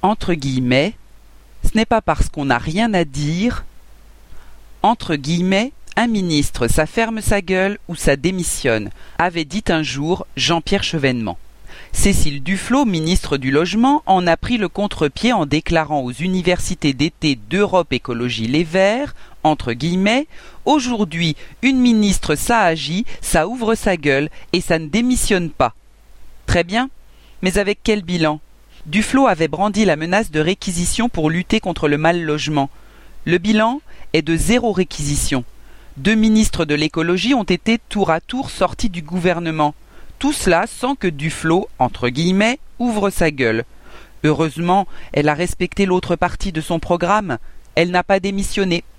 entre guillemets, ce n'est pas parce qu'on n'a rien à dire, entre guillemets, un ministre, ça ferme sa gueule ou ça démissionne, avait dit un jour Jean-Pierre Chevènement. Cécile Duflot, ministre du Logement, en a pris le contre-pied en déclarant aux universités d'été d'Europe Écologie Les Verts, entre guillemets, aujourd'hui, une ministre ça agit, ça ouvre sa gueule et ça ne démissionne pas. Très bien, mais avec quel bilan? Duflot avait brandi la menace de réquisition pour lutter contre le mal-logement. Le bilan est de 0 réquisition. 2 ministres de l'écologie ont été tour à tour sortis du gouvernement. Tout cela sans que Duflot, entre guillemets, ouvre sa gueule. Heureusement, elle a respecté l'autre partie de son programme. Elle n'a pas démissionné.